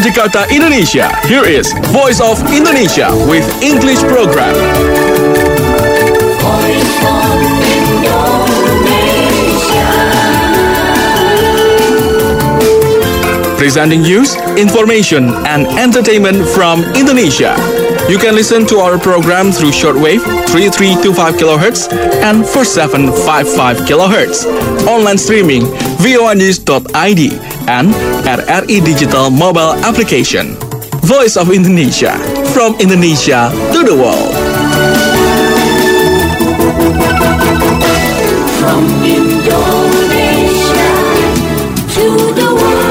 Jakarta, Indonesia, here is Voice of Indonesia with English program. Voice of Indonesia. Presenting news, information, and entertainment from Indonesia. You can listen to our program through shortwave 3325 kHz and 4755 kHz. Online streaming voanews.id and at RI Digital mobile application. Voice of Indonesia, from Indonesia to the world. From Indonesia to the world.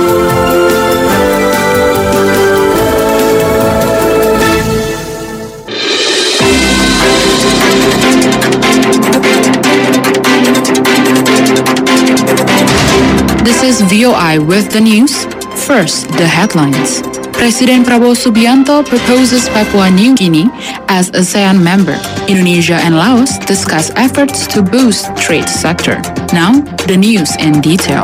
This is VOI with the news. First, the headlines. President Prabowo Subianto proposes Papua New Guinea as ASEAN member. Indonesia and Laos discuss efforts to boost trade sector. Now, the news in detail.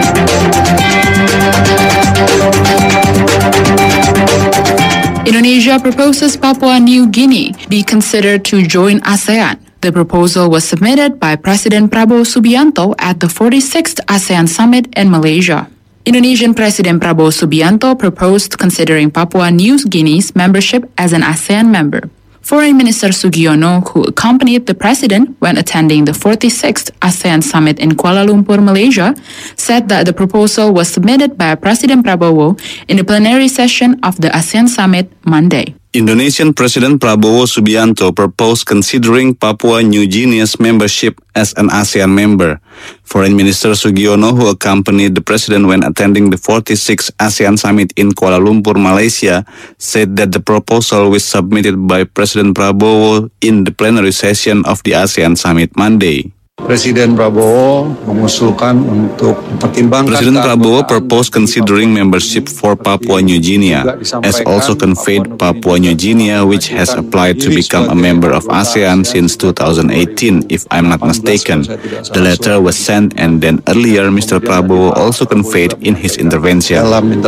Indonesia proposes Papua New Guinea be considered to join ASEAN. The proposal was submitted by President Prabowo Subianto at the 46th ASEAN Summit in Malaysia. Indonesian President Prabowo Subianto proposed considering Papua New Guinea's membership as an ASEAN member. Foreign Minister Sugiono, who accompanied the president when attending the 46th ASEAN Summit in Kuala Lumpur, Malaysia, said that the proposal was submitted by President Prabowo in the plenary session of the ASEAN Summit Monday. Indonesian President Prabowo Subianto proposed considering Papua New Guinea's membership as an ASEAN member. Foreign Minister Sugiono, who accompanied the president when attending the 46th ASEAN Summit in Kuala Lumpur, Malaysia, said that the proposal was submitted by President Prabowo in the plenary session of the ASEAN Summit Monday. Presiden Prabowo mengusulkan untuk pertimbangkan. President Prabowo proposed considering membership for Papua New Guinea, as also conveyed Papua New Guinea, which has applied to become a member of ASEAN since 2018, if I'm not mistaken. The letter was sent, and then earlier Mr. Prabowo also conveyed in his intervention.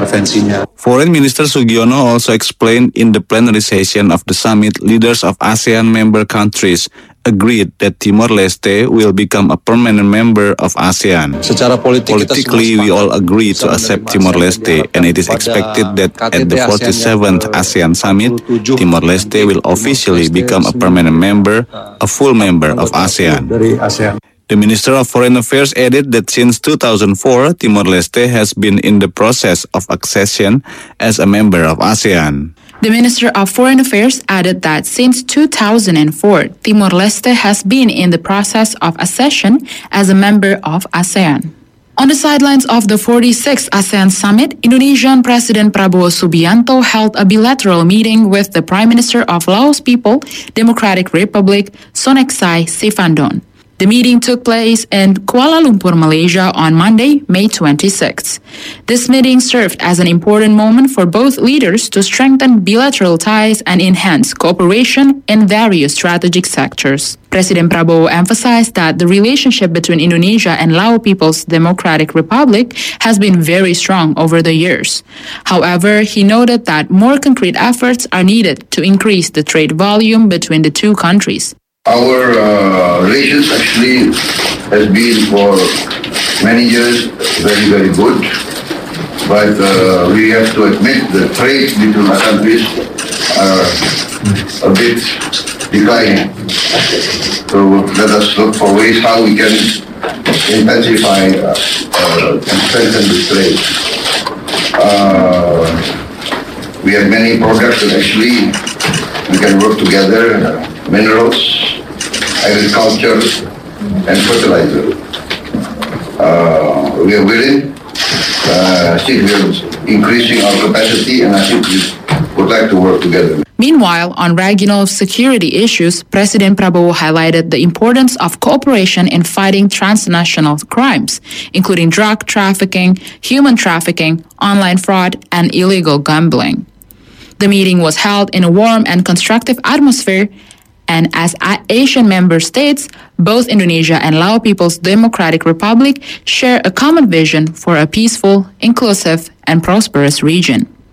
Foreign Minister Sugiono also explained in the plenary session of the summit, leaders of ASEAN member countries agreed that Timor-Leste will become a permanent member of ASEAN. Politically, we all agree to accept Timor-Leste, and it is expected that at the 47th ASEAN Summit, Timor-Leste will officially become a permanent member, a full member of ASEAN. The Minister of Foreign Affairs added that since 2004, Timor-Leste has been in the process of accession as a member of ASEAN. The Minister of Foreign Affairs added that since 2004, Timor-Leste has been in the process of accession as a member of ASEAN. On the sidelines of the 46th ASEAN Summit, Indonesian President Prabowo Subianto held a bilateral meeting with the Prime Minister of Laos People Democratic Republic, Sonexai Sifandon. The meeting took place in Kuala Lumpur, Malaysia on Monday, May 26. This meeting served as an important moment for both leaders to strengthen bilateral ties and enhance cooperation in various strategic sectors. President Prabowo emphasized that the relationship between Indonesia and Lao People's Democratic Republic has been very strong over the years. However, he noted that more concrete efforts are needed to increase the trade volume between the two countries. Our relations actually has been for many years very, very good, but we have to admit the trade between our countries are a bit declining. So let us look for ways how we can intensify and strengthen the trade. We have many products that actually we can work together, minerals, agriculture, and fertilizer. We are willing. I think we are increasing our capacity, and I think we would like to work together. Meanwhile, on regional security issues, President Prabowo highlighted the importance of cooperation in fighting transnational crimes, including drug trafficking, human trafficking, online fraud, and illegal gambling. The meeting was held in a warm and constructive atmosphere, and as Asian member states, both Indonesia and Lao People's Democratic Republic share a common vision for a peaceful, inclusive, and prosperous region.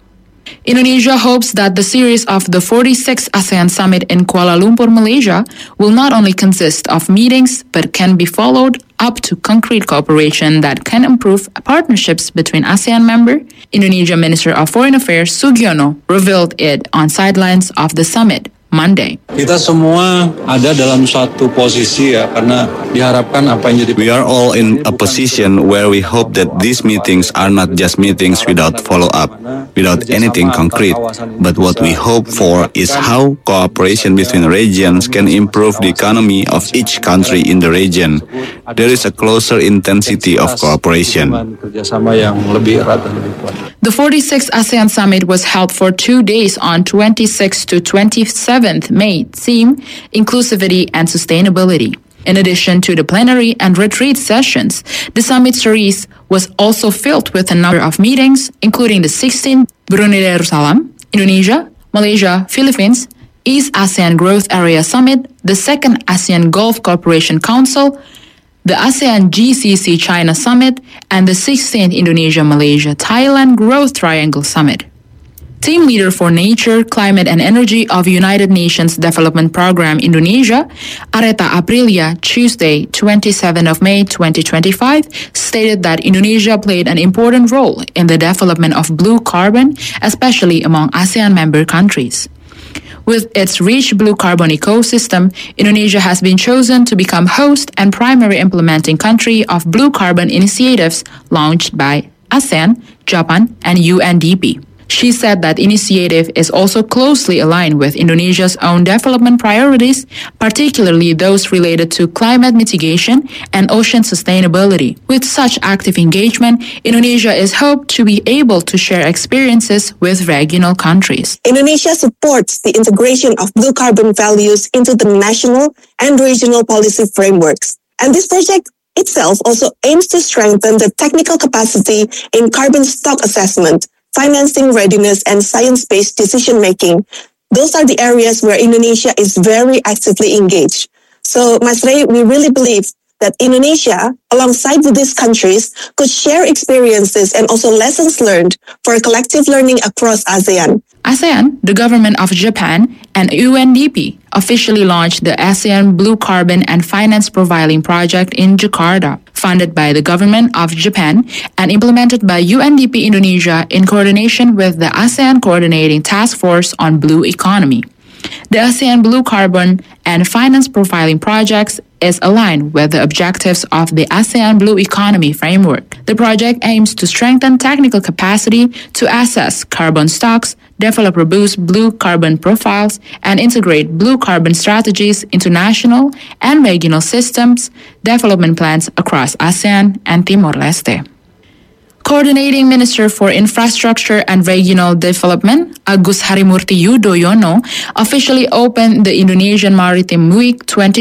Indonesia hopes that the series of the 46th ASEAN Summit in Kuala Lumpur, Malaysia, will not only consist of meetings, but can be followed up to concrete cooperation that can improve partnerships between ASEAN member. Indonesia Minister of Foreign Affairs Sugiono revealed it on sidelines of the summit Monday. Kita semua ada dalam suatu posisi ya, karena diharapkan apa yang jadi. We are all in a position where we hope that these meetings are not just meetings without follow-up, without anything concrete, but what we hope for is how cooperation between regions can improve the economy of each country in the region. There is a closer intensity of cooperation. Kerjasama yang lebih erat dan lebih kuat. The 46th ASEAN Summit was held for 2 days on 26th to 27th May, theme Inclusivity and Sustainability. In addition to the plenary and retreat sessions, the summit series was also filled with a number of meetings, including the 16th Brunei Darussalam, Indonesia, Malaysia, Philippines, East ASEAN Growth Area Summit, the 2nd ASEAN Gulf Cooperation Council, the ASEAN GCC China Summit, and the 16th Indonesia-Malaysia-Thailand Growth Triangle Summit. Team leader for Nature, Climate and Energy of United Nations Development Programme Indonesia, Areta Aprilia, Tuesday, 27 of May 2025, stated that Indonesia played an important role in the development of blue carbon, especially among ASEAN member countries. With its rich blue carbon ecosystem, Indonesia has been chosen to become host and primary implementing country of blue carbon initiatives launched by ASEAN, Japan, and UNDP. She said that initiative is also closely aligned with Indonesia's own development priorities, particularly those related to climate mitigation and ocean sustainability. With such active engagement, Indonesia is hoped to be able to share experiences with regional countries. Indonesia supports the integration of blue carbon values into the national and regional policy frameworks. And this project itself also aims to strengthen the technical capacity in carbon stock assessment, financing readiness, and science-based decision-making. Those are the areas where Indonesia is very actively engaged. So, Mas Rey, we really believe that Indonesia, alongside with these countries, could share experiences and also lessons learned for collective learning across ASEAN. ASEAN, the government of Japan, and UNDP officially launched the ASEAN Blue Carbon and Finance Profiling Project in Jakarta, funded by the government of Japan and implemented by UNDP Indonesia in coordination with the ASEAN Coordinating Task Force on Blue Economy. The ASEAN Blue Carbon and Finance Profiling Projects is aligned with the objectives of the ASEAN Blue Economy Framework. The project aims to strengthen technical capacity to assess carbon stocks, develop robust blue carbon profiles, and integrate blue carbon strategies into national and regional systems development plans across ASEAN and Timor-Leste. Coordinating Minister for Infrastructure and Regional Development, Agus Harimurti Yudhoyono, officially opened the Indonesian Maritime Week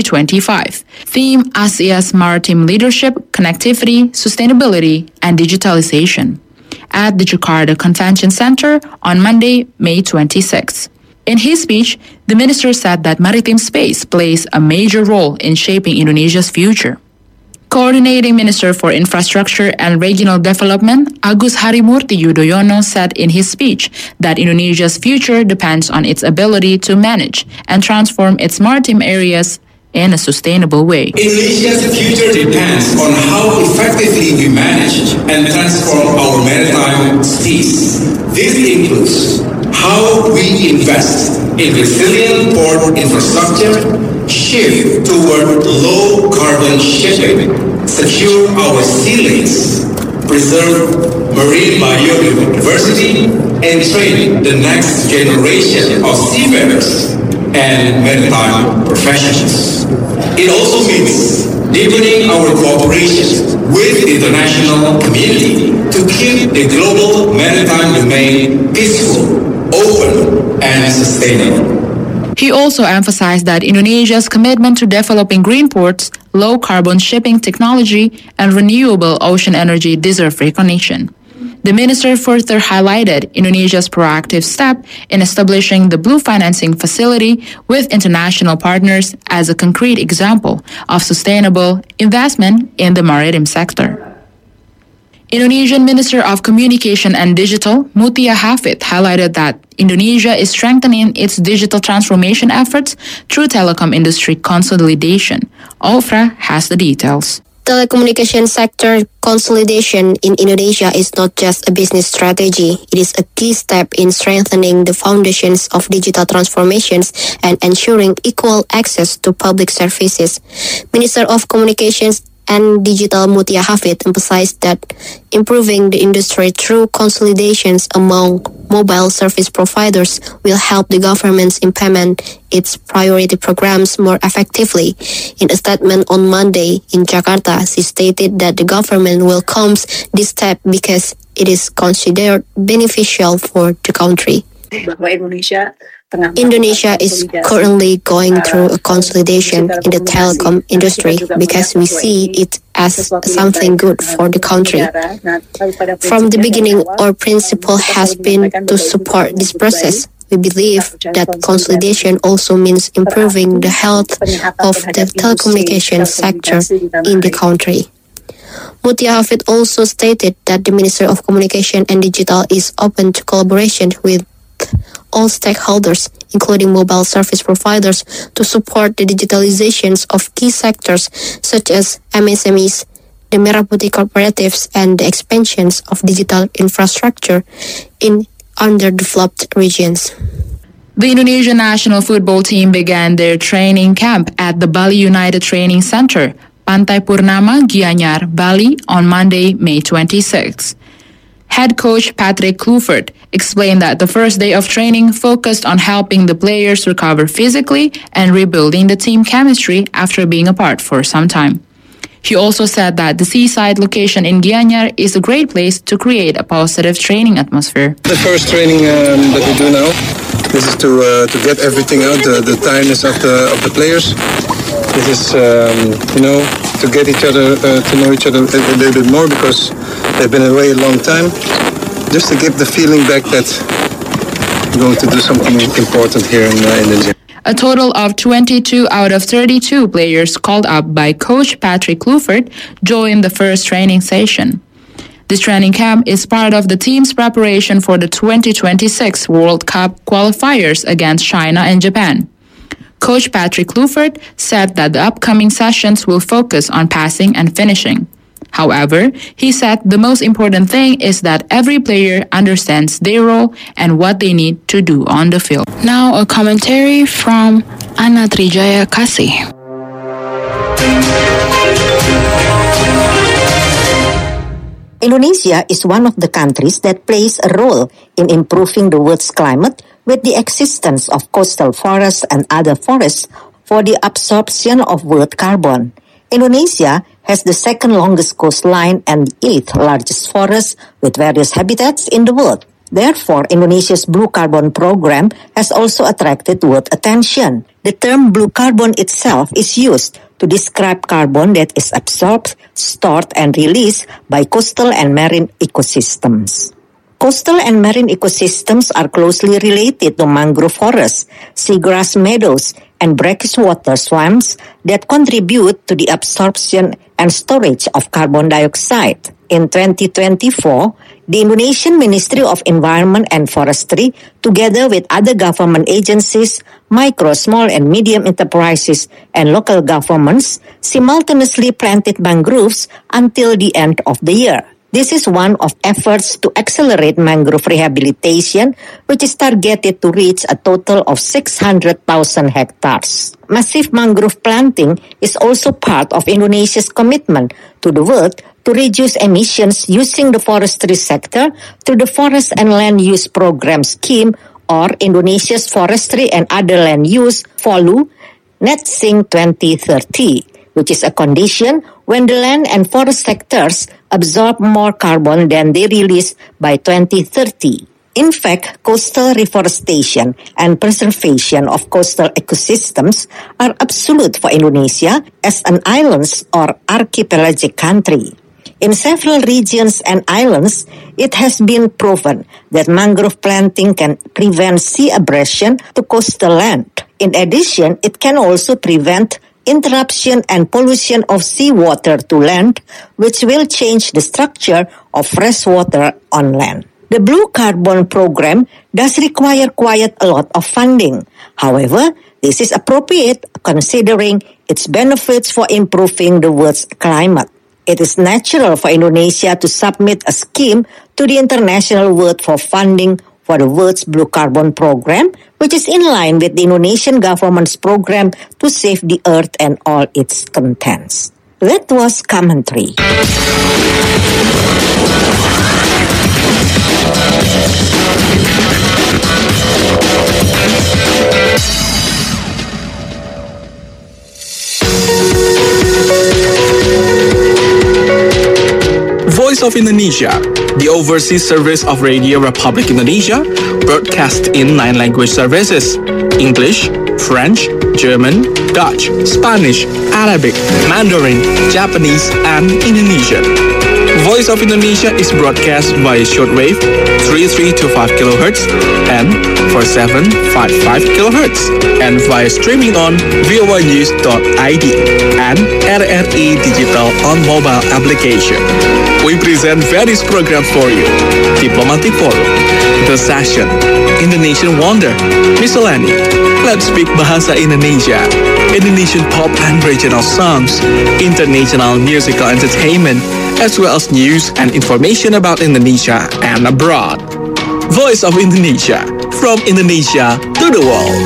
2025, theme Asia's Maritime Leadership, Connectivity, Sustainability, and Digitalization, at the Jakarta Convention Center on Monday, May 26. In his speech, the minister said that maritime space plays a major role in shaping Indonesia's future. Coordinating Minister for Infrastructure and Regional Development, Agus Harimurti Yudhoyono, said in his speech that Indonesia's future depends on its ability to manage and transform its maritime areas in a sustainable way. Indonesia's future depends on how effectively we manage and transform our maritime space. This includes how we invest in resilient port infrastructure, shift toward low-carbon shipping, secure our sea lanes, preserve marine biodiversity, and train the next generation of seafarers and maritime professionals. It also means deepening our cooperation with the international community to keep the global maritime domain peaceful, open, and sustainable. He also emphasized that Indonesia's commitment to developing green ports, low-carbon shipping technology, and renewable ocean energy deserve recognition. The minister further highlighted Indonesia's proactive step in establishing the Blue Financing Facility with international partners as a concrete example of sustainable investment in the maritime sector. Indonesian Minister of Communication and Digital, Mutia Hafid, highlighted that Indonesia is strengthening its digital transformation efforts through telecom industry consolidation. Ofra has the details. Telecommunication sector consolidation in Indonesia is not just a business strategy. It is a key step in strengthening the foundations of digital transformations and ensuring equal access to public services. Minister of Communications and Digital Mutia Hafid emphasized that improving the industry through consolidations among mobile service providers will help the government implement its priority programs more effectively. In a statement on Monday in Jakarta, she stated that the government welcomes this step because it is considered beneficial for the country. Indonesia is currently going through a consolidation in the telecom industry because we see it as something good for the country. From the beginning, our principle has been to support this process. We believe that consolidation also means improving the health of the telecommunications sector in the country. Mutia Hafid also stated that the Minister of Communication and Digital is open to collaboration with all stakeholders, including mobile service providers, to support the digitalizations of key sectors such as MSMEs, the Merah Putih cooperatives, and the expansions of digital infrastructure in underdeveloped regions. The Indonesian national football team began their training camp at the Bali United Training Center, Pantai Purnama, Gianyar, Bali, on Monday, May 26. Head coach Patrick Kluivert explained that the first day of training focused on helping the players recover physically and rebuilding the team chemistry after being apart for some time. He also said that the seaside location in Gianyar is a great place to create a positive training atmosphere. The first training that we do now, this is to get everything out, the tiredness of the players. This is, to get each other, to know each other a little bit more because they've been away a long time. Just to give the feeling back that we're going to do something important here in the gym. A total of 22 out of 32 players called up by coach Patrick Kluivert joined the first training session. This training camp is part of the team's preparation for the 2026 World Cup qualifiers against China and Japan. Coach Patrick Kluivert said that the upcoming sessions will focus on passing and finishing. However, he said the most important thing is that every player understands their role and what they need to do on the field. Now a commentary from Anna Trijaya Kasih. Indonesia is one of the countries that plays a role in improving the world's climate with the existence of coastal forests and other forests for the absorption of world carbon. Indonesia has the second longest coastline and 8th largest forest with various habitats in the world. Therefore, Indonesia's blue carbon program has also attracted world attention. The term blue carbon itself is used to describe carbon that is absorbed, stored, and released by coastal and marine ecosystems. Coastal and marine ecosystems are closely related to mangrove forests, seagrass meadows, and brackish water swamps that contribute to the absorption and storage of carbon dioxide. In 2024, the Indonesian Ministry of Environment and Forestry, together with other government agencies, micro, small, and medium enterprises, and local governments, simultaneously planted mangroves until the end of the year. This is one of efforts to accelerate mangrove rehabilitation, which is targeted to reach a total of 600,000 hectares. Massive mangrove planting is also part of Indonesia's commitment to the world to reduce emissions using the forestry sector through the Forest and Land Use Program Scheme, or Indonesia's Forestry and Other Land Use (FOLU) Net Sink 2030, which is a condition when the land and forest sectors absorb more carbon than they release by 2030. In fact, coastal reforestation and preservation of coastal ecosystems are absolute for Indonesia as an island or archipelagic country. In several regions and islands, it has been proven that mangrove planting can prevent sea abrasion to coastal land. In addition, it can also prevent interruption and pollution of seawater to land, which will change the structure of freshwater on land. The Blue Carbon program does require quite a lot of funding. However, this is appropriate considering its benefits for improving the world's climate. It is natural for Indonesia to submit a scheme to the International World for funding for the world's Blue Carbon program, which is in line with the Indonesian government's program to save the earth and all its contents. That was commentary. Voice of Indonesia, the overseas service of Radio Republic Indonesia, broadcast in 9 language services: English, French, German, Dutch, Spanish, Arabic, Mandarin, Japanese, and Indonesian. Voice of Indonesia is broadcast via shortwave 3325 kHz and 4755 kHz, and via streaming on voanews.id and RRI Digital on mobile application. We present various programs for you: Diplomatic Forum, The Session, Indonesian Wonder, Miscellany, Let's Speak Bahasa Indonesia, Indonesian pop and regional songs, international musical entertainment, as well as news and information about Indonesia and abroad. Voice of Indonesia, from Indonesia to the world.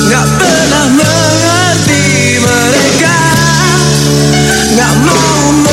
Gak mau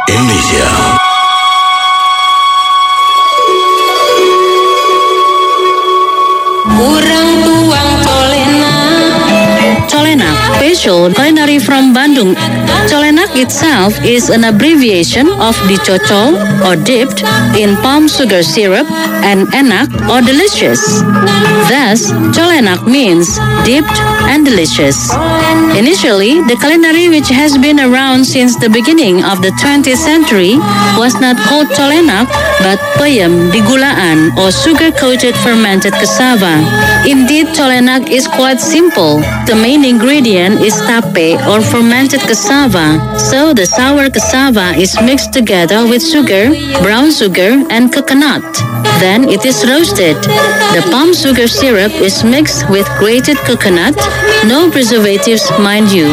Indonesia. Kurang tuang Colenak, special culinary from Bandung. Colenak itself is an abbreviation of dicocol or dipped in palm sugar syrup and enak or delicious. Thus, Colenak means dipped and delicious. Initially, the culinary which has been around since the beginning of the 20th century was not called Colenak but peyem digulaan or sugar-coated fermented cassava. Indeed, Colenak is quite simple. The main ingredient is tape or fermented cassava. So the sour cassava is mixed together with sugar, brown sugar, and coconut. Then it is roasted. The palm sugar syrup is mixed with grated coconut. No preservatives, mind you.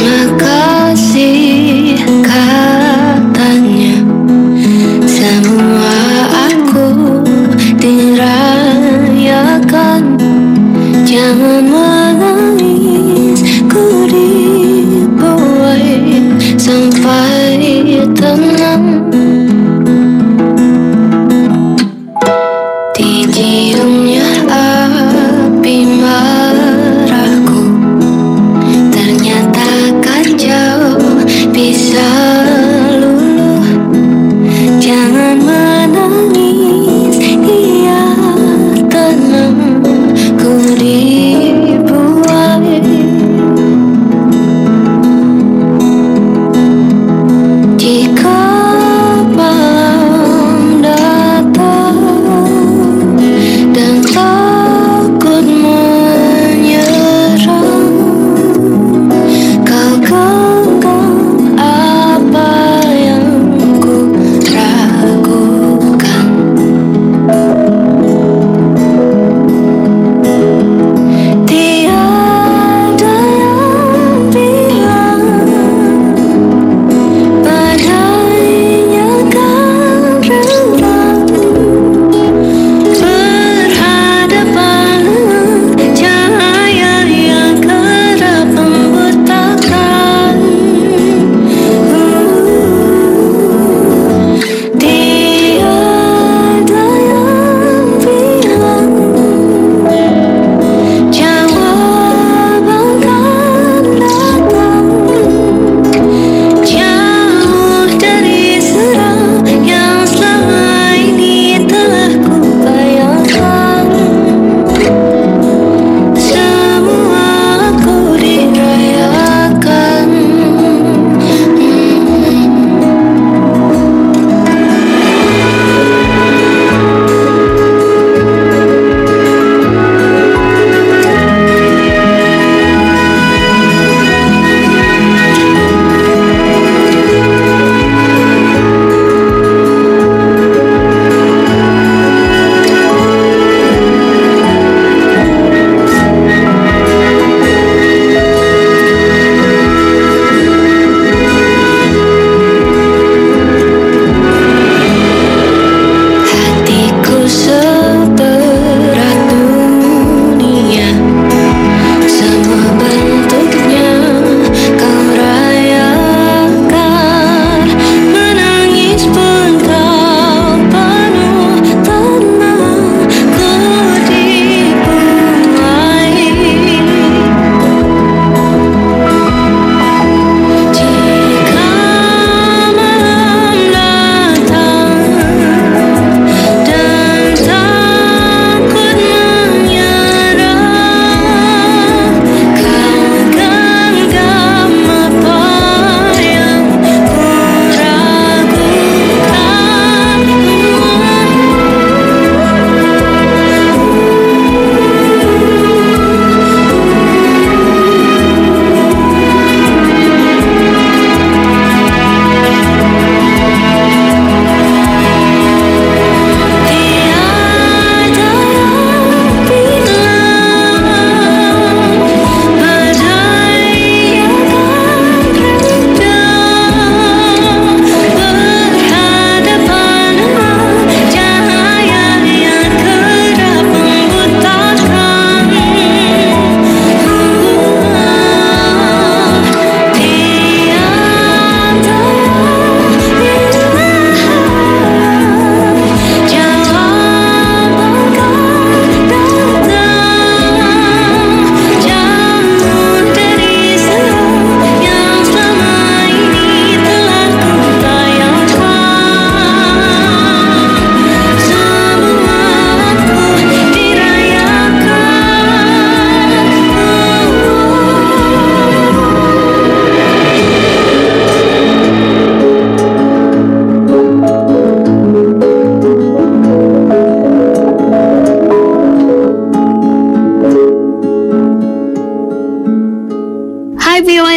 Katanya semua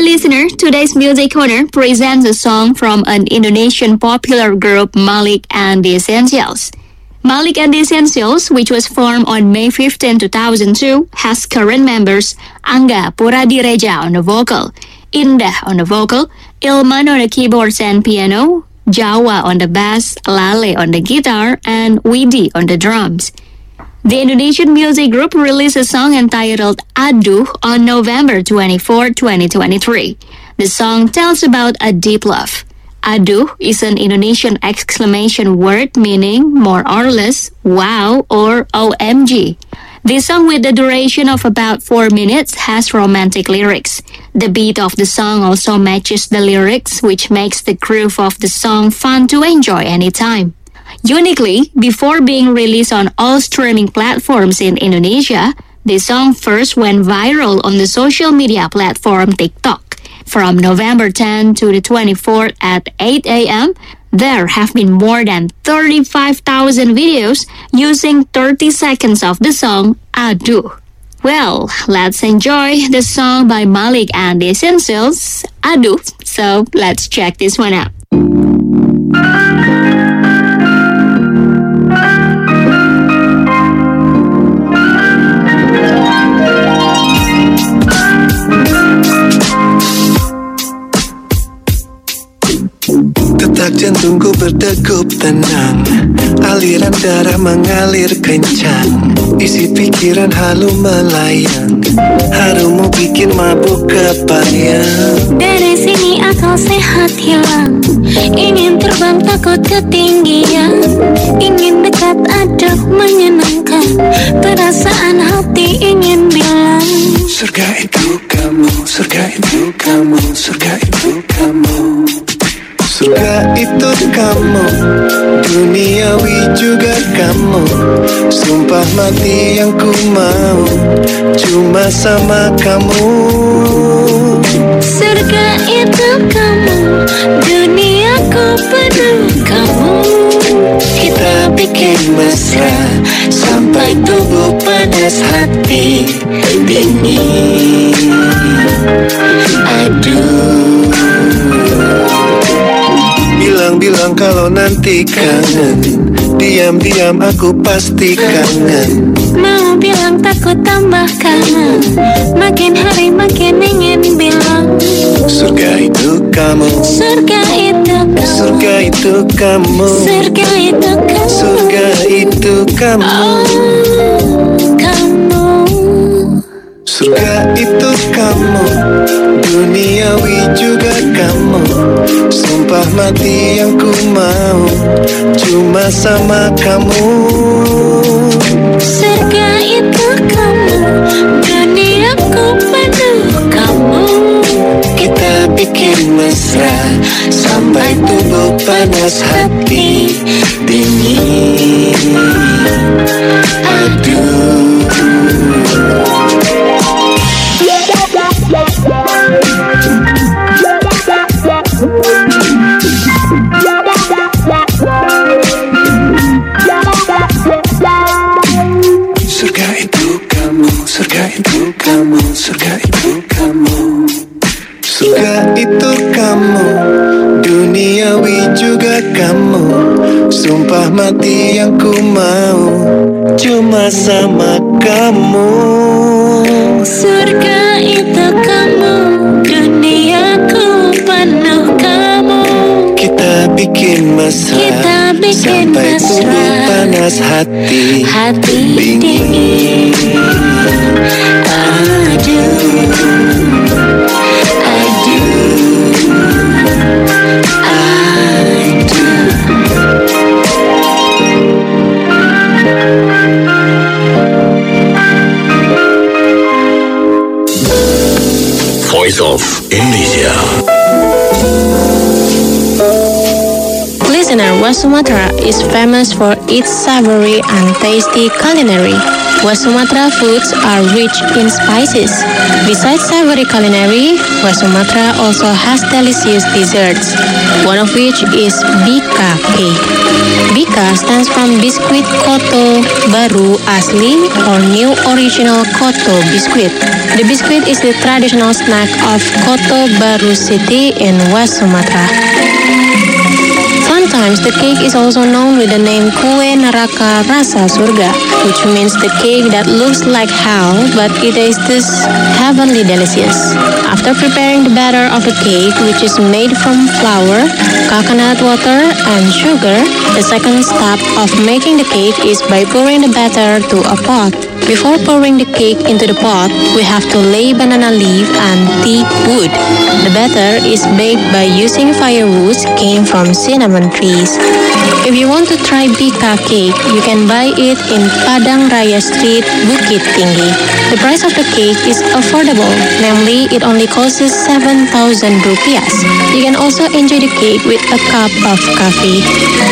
Hi listener, today's Music Corner presents a song from an Indonesian popular group Malik and the Essentials. Malik and the Essentials, which was formed on May 15, 2002, has current members Angga Puradireja on the vocal, Indah on the vocal, Ilman on the keyboards and piano, Jawa on the bass, Lale on the guitar, and Widi on the drums. The Indonesian music group released a song entitled Aduh on November 24, 2023. The song tells about a deep love. Aduh is an Indonesian exclamation word meaning more or less wow or OMG. This song, with a duration of about 4 minutes, has romantic lyrics. The beat of the song also matches the lyrics, which makes the groove of the song fun to enjoy anytime. Uniquely, before being released on all streaming platforms in Indonesia, the song first went viral on the social media platform TikTok. From November 10 to the 24th at 8 a.m., there have been more than 35,000 videos using 30 seconds of the song Aduh. Well, let's enjoy the song by Malik and the Essentials, Aduh. So let's check this one out. Detak jantungku berdegup tenang, aliran darah mengalir kencang, isi pikiran halu melayang, harummu bikin mabuk kepayang. Dari sini akal sehat hilang, ingin terbang takut ketinggian, ingin dekat aduh menyenangkan, perasaan hati ingin bilang, surga itu kamu, surga itu kamu, surga itu kamu. Surga itu kamu, duniawi juga kamu, sumpah mati yang ku mau, cuma sama kamu. Surga itu kamu, duniaku penuh kamu. Kita bikin mesra, sampai tubuh panas hati dingin. Aduh, bilang kalau nanti kangen, diam-diam aku pasti kangen. Mau bilang takut tambah kangen, makin hari makin ingin bilang, surga itu kamu, surga itu kamu, surga itu kamu, surga itu kamu, surga itu kamu. Oh, kamu. Surga itu kamu, duniawi juga kamu, sumpah mati yang ku mau, cuma sama kamu. Surga itu kamu, duniaku penuh kamu. Kita bikin mesra, sampai tubuh panas hati dingin. Aduh, surga itu kamu, surga itu kamu, surga itu kamu. Surga itu kamu, duniawi juga kamu, sumpah mati yang ku mau, cuma sama kamu. Surga itu kamu, duniaku penuh kamu. Kita bikin mesra, kita bikin sampai mesra, tubuh panas hati dingin. Aduh, Voice of Indonesia. Listener, West Sumatra is famous for its savory and tasty culinary. West Sumatra foods are rich in spices. Besides savory culinary, West Sumatra also has delicious desserts, one of which is Bika cake. Bika stands from Biskuit Koto Baru Asli or New Original Koto Biskuit. The biscuit is the traditional snack of Koto Baru City in West Sumatra. Sometimes the cake is also known with the name Kue Neraka Rasa Surga, which means the cake that looks like hell, but it tastes heavenly delicious. After preparing the batter of the cake, which is made from flour, coconut water, and sugar, the second step of making the cake is by pouring the batter to a pot. Before pouring the cake into the pot, we have to lay banana leaf and teak wood. The batter is baked by using firewoods came from cinnamon trees. If you want to try Bika cake, you can buy it in Padang Raya Street, Bukit Tinggi. The price of the cake is affordable, namely it only costs 7,000 rupiahs. You can also enjoy the cake with a cup of coffee.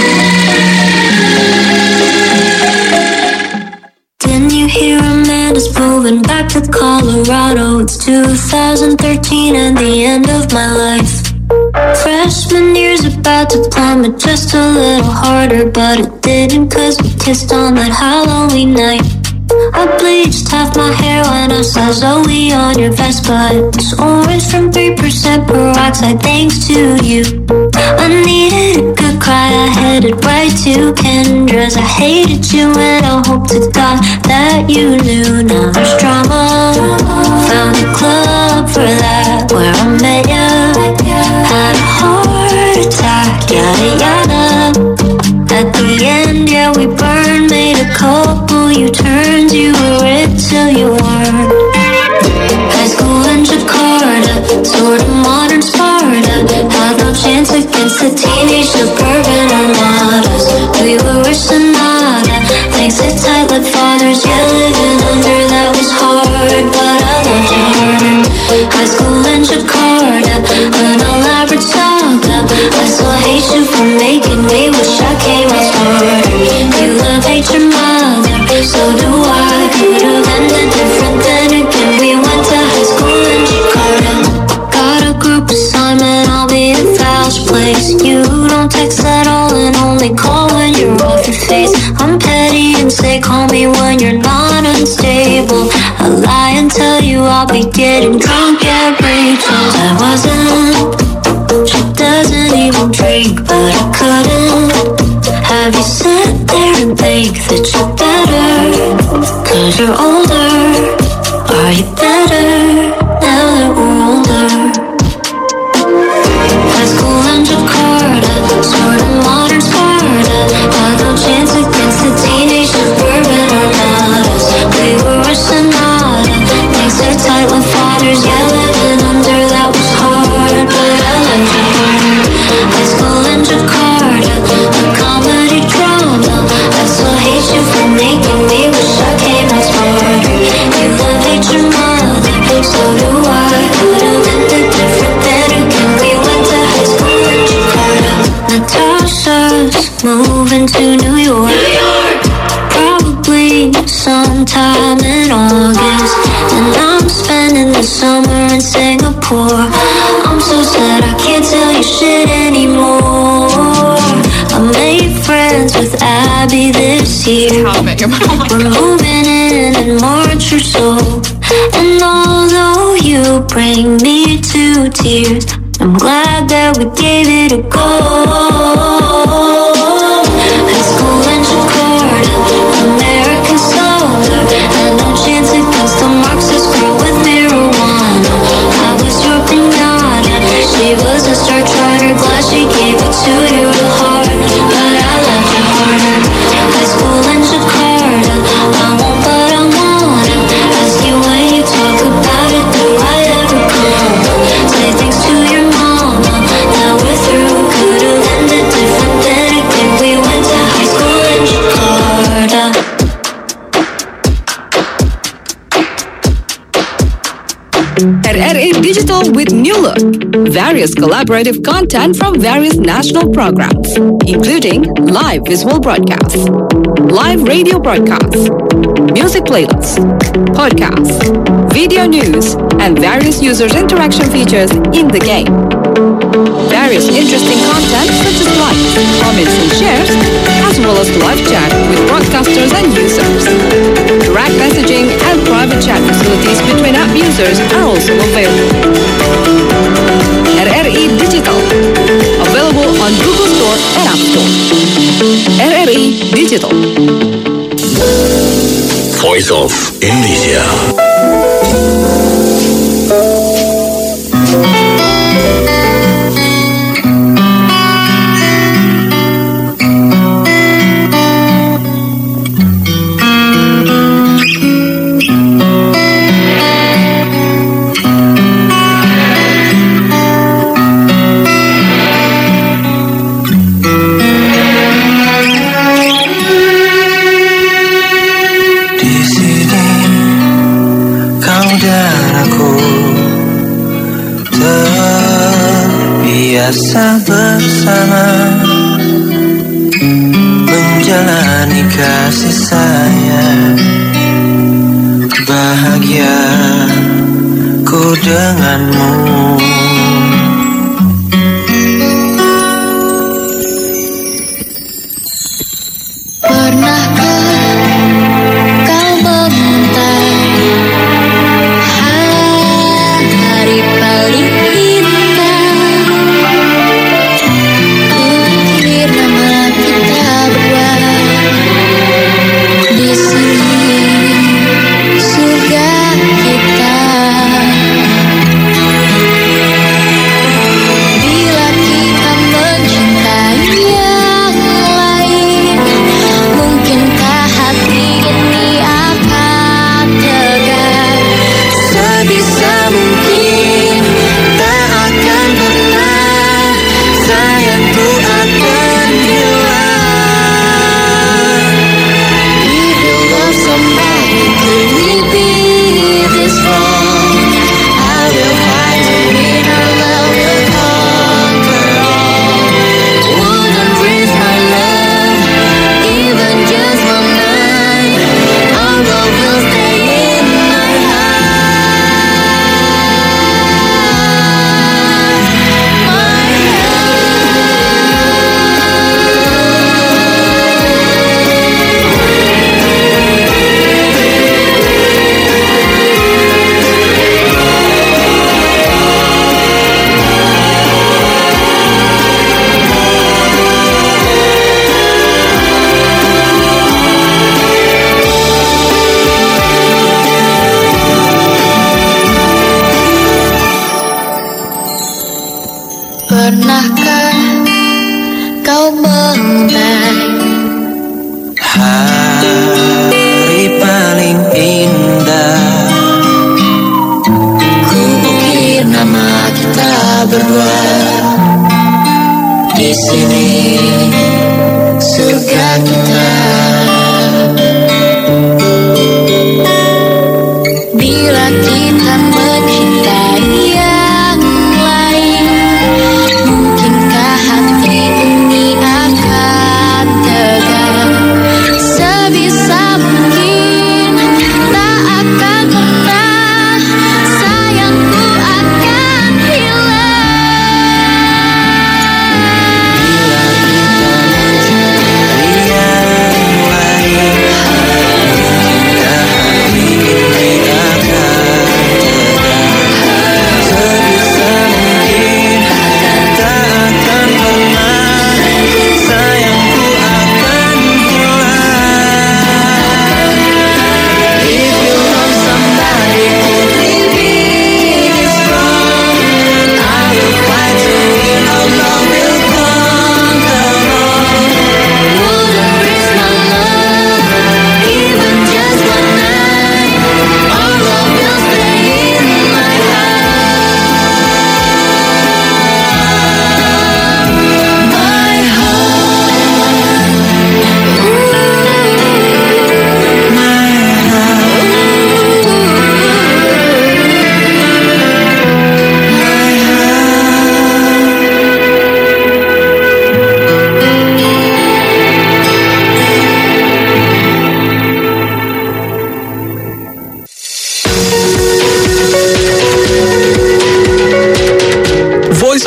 Then you hear Amanda's moving back to Colorado. It's 2013 and the end of my life. Freshman year's about to plummet just a little harder, but it didn't cause we kissed on that Halloween night. I bleached half my hair when I saw Zoe on your vest, but it's orange from 3% peroxide thanks to you. I needed a good cry, I headed right to Kendra's. I hated you and I hope to God that you knew. Now there's drama, found a club for that, where I met ya. Had a heart attack, yada yada. At the end, yeah, we burned, made a couple U-turns. You were it till you weren't. High school in Jakarta, sort of modern Sparta. Had no chance against the teenage suburban armadas. We were Sonata, thanks to tight-lipped fathers. Yeah, living under that was hard, but I loved you harder. High school in Jakarta, an elaborate saga. I still hate you for making me wish I came out smarter. You love, hate your mother, so do I. Could've ended different, then again we went to high school in Jakarta. Got a group assignment, I'll be at Val's place. You don't text at all and only call when you're off your face. I'm petty and say call me when you're not unstable. I lie and tell you I'll be getting drunk at Rachel's. I wasn't. She doesn't even drink, but I couldn't have you sit there and think that you're better, 'cause you're older. Are you better now that we're older? High school in Jakarta, sort of modern Sparta. Had no chance against the teenage suburban armadas. We were Sonata, thanks to tight-lipped fathers. Yeah, living under that was hard, but I loved you harder. High school in Jakarta, a comedy drama. I still hate you for making me wish I came out smarter. You love, hate your mother, so do I. Could've ended different, then again we went to high school in Jakarta. Natasha's moving to New York, probably sometime in August, and I'm spending the summer in Singapore. I'm so sad I can't tell you shit anymore. I made friends with Abby this year. We're moving in March or so, and although you bring me to tears, I'm glad that we gave it a go. High school in Jakarta, American soda. Had no chance against the Marxist girl with marijuana. I was your pinata, she was a star charter. Glad she gave it to you to heart, but I loved you harder. High school in Jakarta, I won't but I wanna ask you when you talk about it, do I ever come? Say thanks to your mama, now we're through. Could've ended different, then again RRI Digital with new look. Various collaborative content from various national programs, including live visual broadcasts, live radio broadcasts, music playlists, podcasts, video news, and various users' interaction features in the game. Various interesting content such as likes, comments, and shares, as well as live chat with broadcasters and users. Direct messaging and private chat facilities between app users are also available. RRI Digital, available on Google Store and App Store. RRI Digital. Voice of Indonesia. Terbiasa bersama menjalani kasih sayang, bahagia ku denganmu. Pernahkah kau mengenai hari paling indah? Ku ukir nama kita berdua di sini, surga kita. Bila kita mencintai yang lain, mungkinkah hati ini akan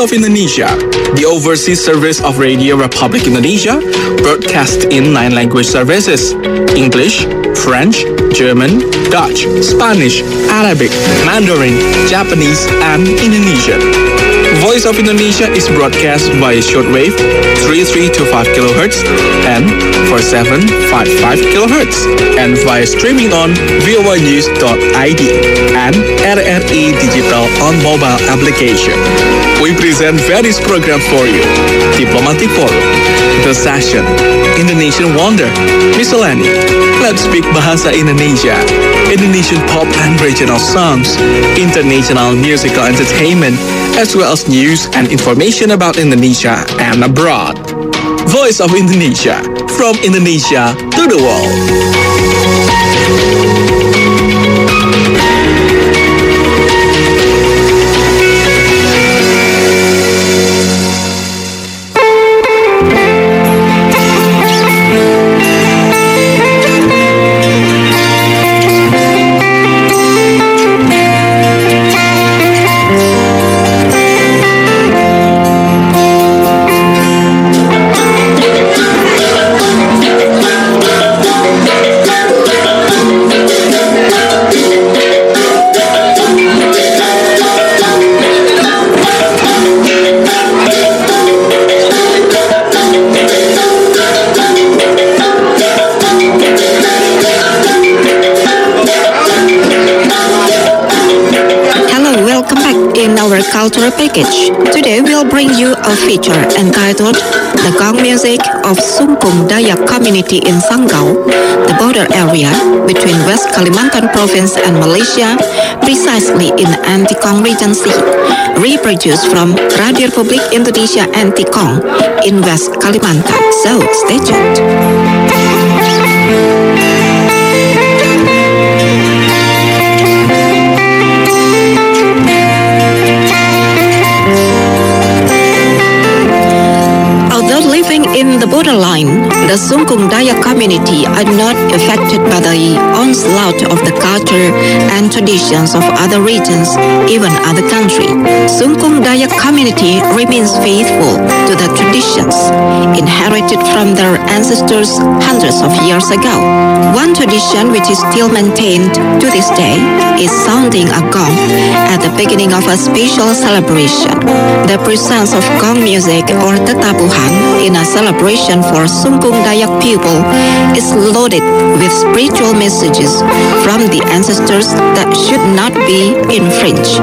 of Indonesia, the overseas service of Radio Republic Indonesia, broadcast in 9 language services: English, French, German, Dutch, Spanish, Arabic, Mandarin, Japanese, and Indonesian. Voice of Indonesia is broadcast by shortwave 3325 kHz and 4755 kHz and via streaming on voanews.id and RRI Digital on mobile application. We present various programs for you: Diplomatic Forum, The Session, Indonesian Wonder, Miscellany, Let's Speak Bahasa Indonesia, Indonesian pop and regional songs, international musical entertainment, as well as news and information about Indonesia and abroad. Voice of Indonesia, from Indonesia to the world. Cultural package. Today we'll bring you a feature entitled The Gong Music of Sungkung Dayak Community in Sanggau, the border area between West Kalimantan Province and Malaysia, precisely in Antikong Regency, reproduced from Radio Republik Indonesia Antikong in West Kalimantan. So stay tuned. In the borderline, the Sungkung Dayak community are not affected by the onslaught of the culture and traditions of other regions, even other countries. Sungkung Dayak community remains faithful to the traditions inherited from their ancestors hundreds of years ago. One tradition which is still maintained to this day is sounding a gong at the beginning of a special celebration. The presence of gong music or tetapuhan in a celebration for Sungkung Dayak people is loaded with spiritual messages from the ancestors that should not be infringed.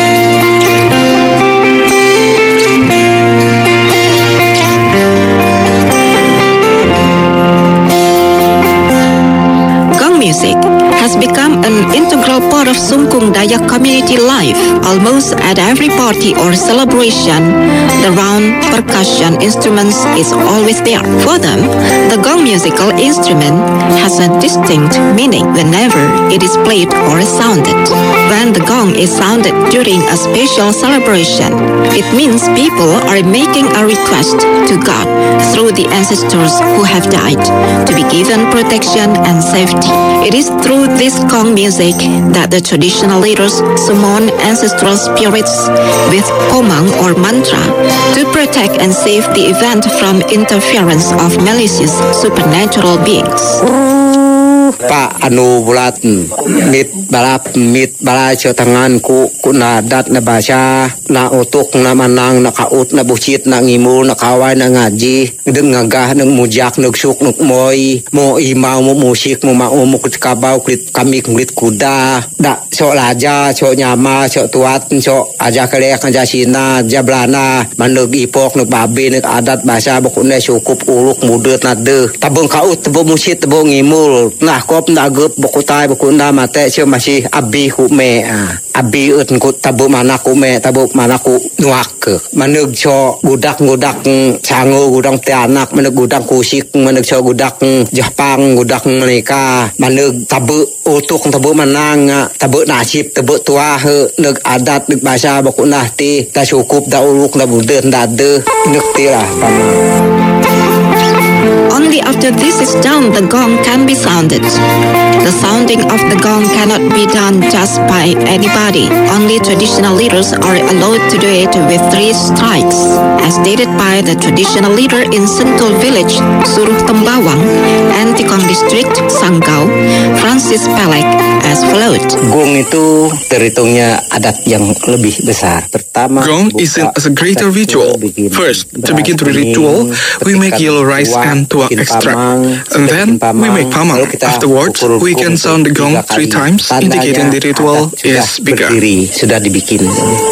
Gong music has become an integral part of Sungkung Dayak community life. Almost at every party or celebration, the round percussion instruments is always there. For them, the gong musical instrument has a distinct meaning whenever it is played or sounded. When the gong is sounded during a special celebration, it means people are making a request to God through the ancestors who have died to be given protection and safety. It is through this gong music that the traditional leaders summon ancestral spirits with pomang or mantra to protect and save the event from interference of malicious supernatural beings. Pak anu bulat mit balai tangan ku na dat na basya na utok na manang na kaut na busit na ngimul na kaway na ngaji deng ngagah nang mujak nugsuk nuk moy mo imaw mo musik mo maumuk kabaw klit kami klit kuda da so laja so nyama so tuat so aja kelek aja sina jablana maneg ipok nuk babi nuk adat basya bokune sukup uluk mudet na de tabung kaut tabung musit tabung ngimul nah kop na gup bokutai bokunda mate cio masih abi ku me abi ut ku tabu mana ku me tabu mana ku nuak ke maneg cio gudak cango gudang tianak maneg gudang kusik maneg cio gudak Jepang gudak mereka maneg tabu utuk tabu manang tabu nasib tabu tua he neg adat neg bahasa bokuna ti ta cukup da uluk da budeun da de neuk ti lah On Only after this is done, the gong can be sounded. The sounding of the gong cannot be done just by anybody. Only traditional leaders are allowed to do it with 3 strikes, as stated by the traditional leader in Sentul Village, Suruh Tembawang, Antikong District, Sanggau, Francis Pelek, as followed. Gong itu terhitungnya adat yang lebih besar. Pertama, gong is seen as a greater ritual. First, to begin the ritual, we make yellow rice and tuak extract, and then we make pamang. Afterwards, we can sound the gong 3 times, indicating the ritual is begun. Sudah dibikin.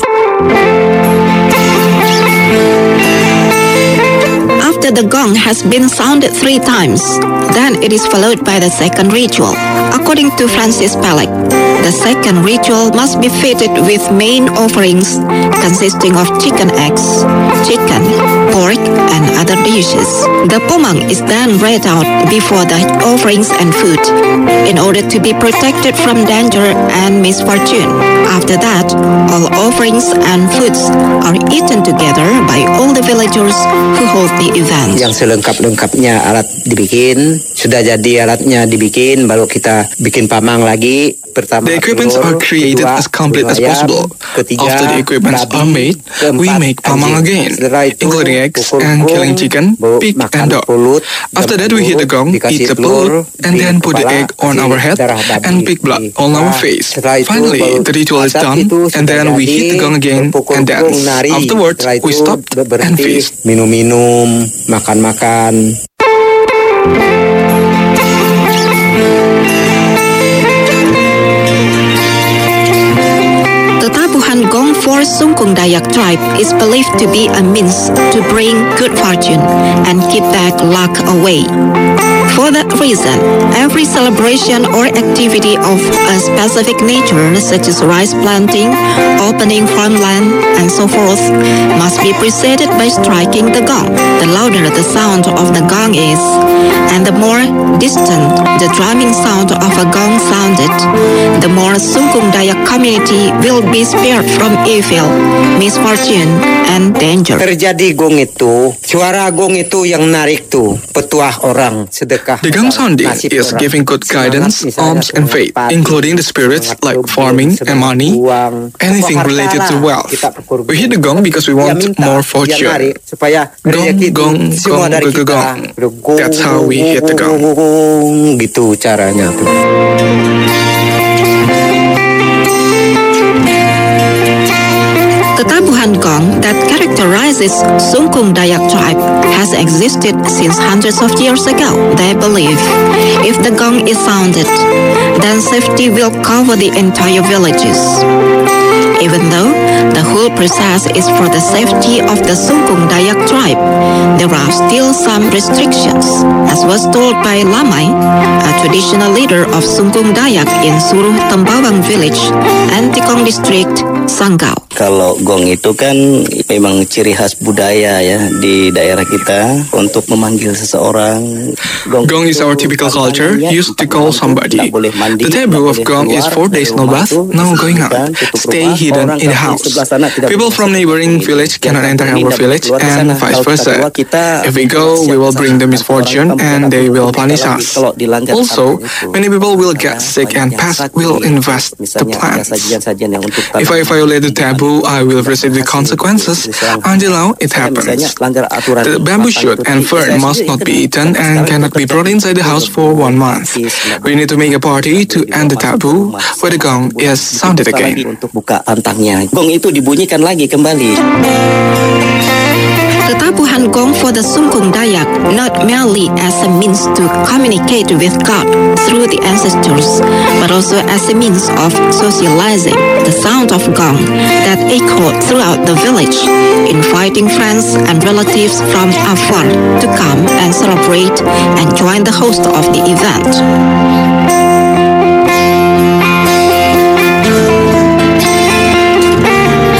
After the gong has been sounded 3 times, then it is followed by the second ritual. According to Francis Pelek, the second ritual must be fitted with main offerings consisting of chicken eggs, chicken, pork, and other dishes. The pomang is then read out before the offerings and food in order to be protected from danger and misfortune. After that, all offerings and foods are eaten together by all the villagers who hold the event. Yang selengkap-lengkapnya alat dibikin, sudah jadi alatnya dibikin, baru kita bikin pamang lagi. The equipments are created as complete as possible. After the equipments are made, we make pamang again, including eggs and killing chicken, pig and dog. After that, we hit the gong, eat the pelut, and then put the egg on our head and pig blood on our face. Finally, the ritual is done, and then we hit the gong again and dance. Afterwards, we stop and feast. Minum-minum, makan-makan. Tetabuhan gong for Sungkung Dayak tribe is believed to be a means to bring good fortune and keep bad luck away. For that reason, every celebration or activity of a specific nature, such as rice planting, opening farmland, and so forth, must be preceded by striking the gong. The louder the sound of the gong is, and the more distant the drumming sound of a gong sounded, the more Sungkung Dayak community will be spared from evil, misfortune, and danger. Terjadi gong itu, suara gong itu yang narik tuh, petuah orang sedekah. The gong sounding is giving good guidance, alms, and faith, including the spirits like farming and money, anything related to wealth. We hit the gong because we want more fortune. Gong, gong, gong, gong, gong. That's how we hit the gong. Gitu caranya tuh. Tetabuhan gong that characterizes Sungkung Dayak tribe has existed since hundreds of years ago. They believe if the gong is sounded, then safety will cover the entire villages. Even though the whole process is for the safety of the Sungkung Dayak tribe, there are still some restrictions, as was told by Lamai, a traditional leader of Sungkung Dayak in Suruh Tembawang Village, Antikong District, Sanggau. Kalau gong itu kan memang ciri khas budaya ya di daerah kita untuk memanggil seseorang. Gong is our typical culture, used to call somebody. The taboo of gong is 4 days no bath, no going out, stay hidden in the house. People from neighboring village cannot enter our village and vice versa. If we go, we will bring the misfortune and they will punish us. Also, many people will get sick and pest will infest the plants. If I violate the taboo, I will receive the consequences. Until now, it happens. The bamboo shoot and fern must not be eaten and cannot be brought inside the house for 1 month. We need to make a party to end the taboo where the gong is sounded again. Untuk buka pantangnya, gong itu dibunyikan lagi kembali. Tetabuhan gong for the Sungkung Dayak not merely as a means to communicate with God through the ancestors, but also as a means of socializing. The sound of gong that echoed throughout the village, inviting friends and relatives from afar to come and celebrate and join the host of the event.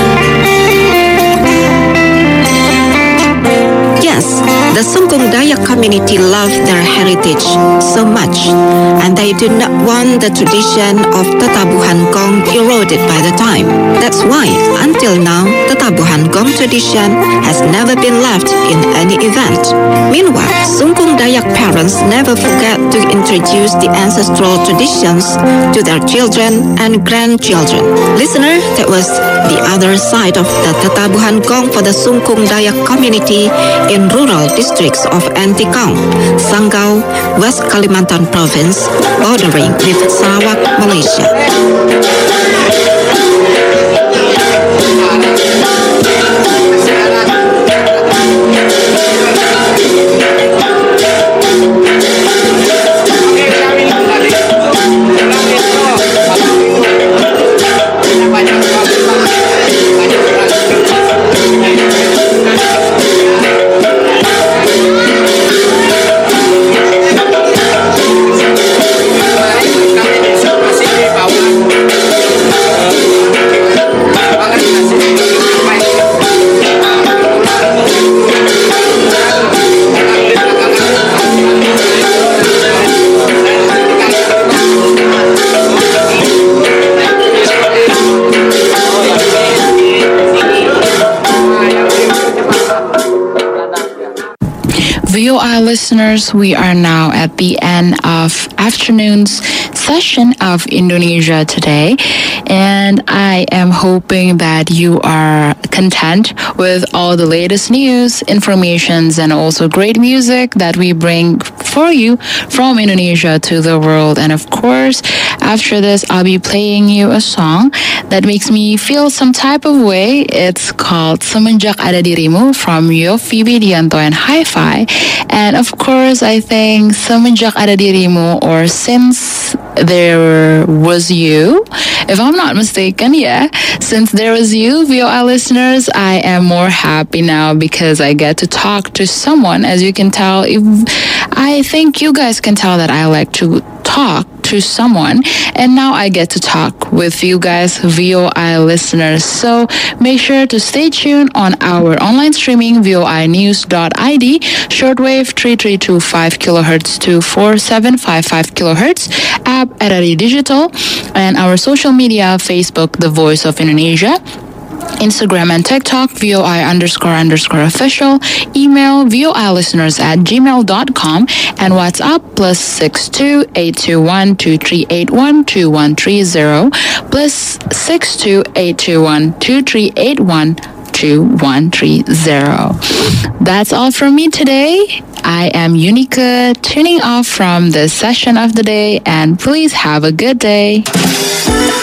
The Sungkung Dayak community love their heritage so much, and they do not want the tradition of tatabuhan gong eroded by the time. That's why, until now, the tatabuhan gong tradition has never been left in any event. Meanwhile, Sungkung Dayak parents never forget to introduce the ancestral traditions to their children and grandchildren. Listener, that was the other side of the tatabuhan gong for the Sungkung Dayak community in rural districts of Antikong, Sanggau, West Kalimantan Province, bordering with Sarawak, Malaysia. VOI listeners, we are now at the end of afternoon's session of Indonesia Today, and I am hoping that you are content with all the latest news, informations, and also great music that we bring for you from Indonesia to the world. And of course, after this, I'll be playing you a song that makes me feel some type of way. It's called Semenjak Ada Dirimu from Yovie Widianto and Hi-Fi. And of course, I think Semenjak Ada Dirimu, or Since There Was You, if I'm not mistaken, yeah. Since There Was You, VOI listeners, I am more happy now because I get to talk to someone. As you can tell, I think you guys can tell that I like to talk to someone, and now I get to talk with you guys, VOI listeners. So make sure to stay tuned on our online streaming, voinews.id, shortwave 3325 kilohertz to 4755 kilohertz, app RRI Digital, and our social media, Facebook, The Voice of Indonesia, Instagram and TikTok, VOI__official, email voilisteners@gmail.com, and WhatsApp +62 821 2381 2130 +62 821 2381 2130. That's all from me today. I am Unica, tuning off from this session of the day, and please have a good day.